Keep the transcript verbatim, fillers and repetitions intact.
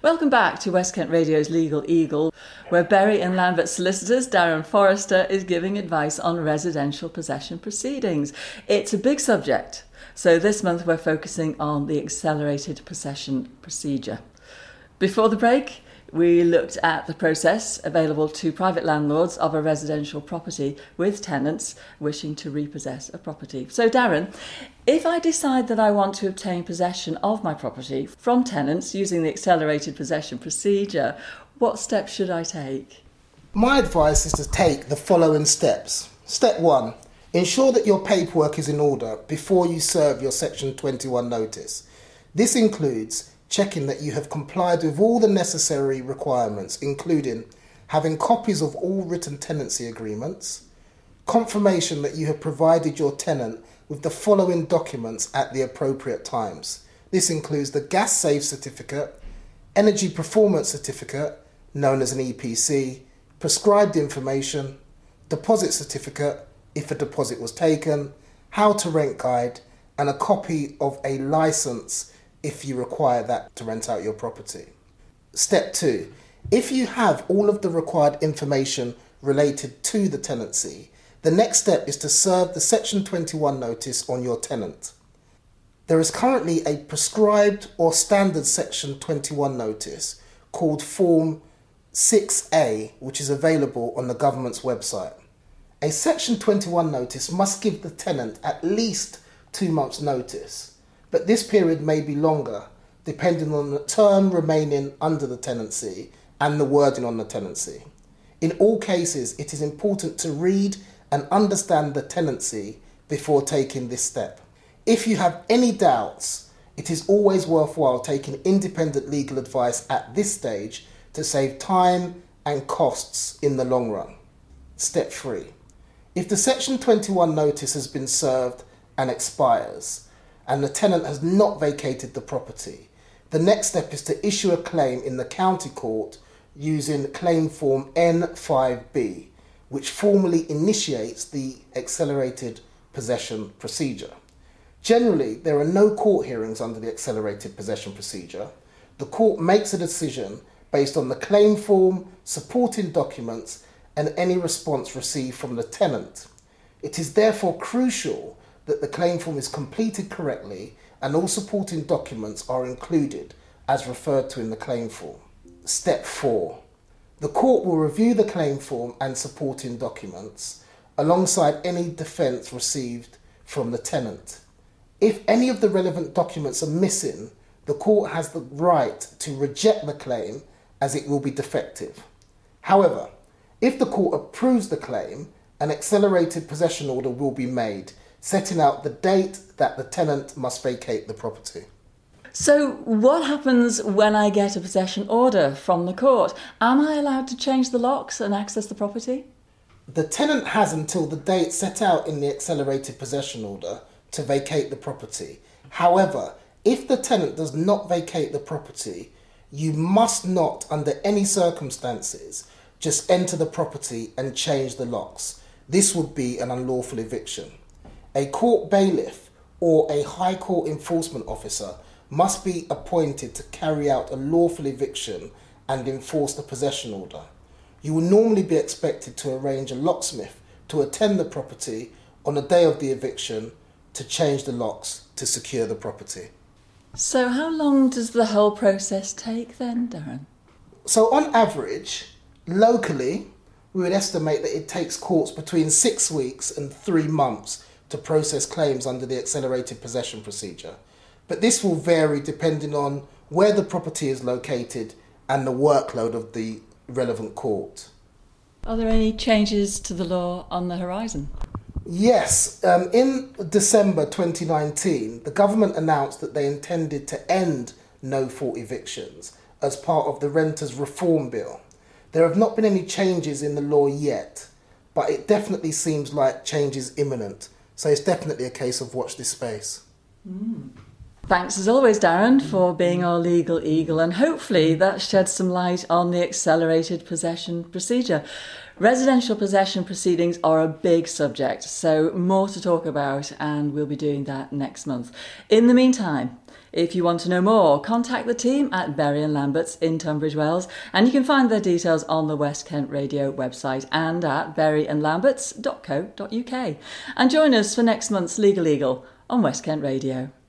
Welcome back to West Kent Radio's Legal Eagle, where Bury and Lambert solicitors Darren Forrester is giving advice on residential possession proceedings. It's a big subject, so this month we're focusing on the accelerated possession procedure. Before the break, we looked at the process available to private landlords of a residential property with tenants wishing to repossess a property. So Darren, if I decide that I want to obtain possession of my property from tenants using the accelerated possession procedure, what steps should I take? My advice is to take the following steps. Step one, ensure that your paperwork is in order before you serve your Section twenty-one notice. This includes checking that you have complied with all the necessary requirements, including having copies of all written tenancy agreements, confirmation that you have provided your tenant with the following documents at the appropriate times. This includes the gas safe certificate, energy performance certificate, known as an E P C, prescribed information, deposit certificate, if a deposit was taken, how to rent guide, and a copy of a license if you require that to rent out your property. Step two, if you have all of the required information related to the tenancy, the next step is to serve the Section twenty-one notice on your tenant. There is currently a prescribed or standard Section twenty-one notice called Form six A, which is available on the government's website. A Section twenty-one notice must give the tenant at least two months' notice, but this period may be longer, depending on the term remaining under the tenancy and the wording on the tenancy. In all cases, it is important to read and understand the tenancy before taking this step. If you have any doubts, it is always worthwhile taking independent legal advice at this stage to save time and costs in the long run. Step three. If the Section twenty-one notice has been served and expires, and the tenant has not vacated the property, the next step is to issue a claim in the county court using claim form N five B, which formally initiates the accelerated possession procedure. Generally, there are no court hearings under the accelerated possession procedure. The court makes a decision based on the claim form, supporting documents, and any response received from the tenant. It is therefore crucial that the claim form is completed correctly and all supporting documents are included as referred to in the claim form. Step four. The court will review the claim form and supporting documents alongside any defence received from the tenant. If any of the relevant documents are missing, the court has the right to reject the claim as it will be defective. However, if the court approves the claim, an accelerated possession order will be made, setting out the date that the tenant must vacate the property. So what happens when I get a possession order from the court? Am I allowed to change the locks and access the property? The tenant has until the date set out in the accelerated possession order to vacate the property. However, if the tenant does not vacate the property, you must not, under any circumstances, just enter the property and change the locks. This would be an unlawful eviction. A court bailiff or a High Court enforcement officer must be appointed to carry out a lawful eviction and enforce the possession order. You will normally be expected to arrange a locksmith to attend the property on the day of the eviction to change the locks to secure the property. So how long does the whole process take then, Darren? So on average, locally, we would estimate that it takes courts between six weeks and three months to process claims under the accelerated possession procedure. But this will vary depending on where the property is located and the workload of the relevant court. Are there any changes to the law on the horizon? Yes, um, in December twenty nineteen, the government announced that they intended to end no-fault evictions as part of the Renters Reform Bill. There have not been any changes in the law yet, but it definitely seems like change is imminent. So it's definitely a case of watch this space. Mm. Thanks as always, Darren, for being our legal eagle, and hopefully that sheds some light on the accelerated possession procedure. Residential possession proceedings are a big subject, so more to talk about, and we'll be doing that next month. In the meantime, If you want to know more, contact the team at Berry and Lambert's in Tunbridge Wells, and you can find their details on the West Kent Radio website and at berry and lamberts dot co dot uk. And join us for next month's Legal Eagle on West Kent Radio.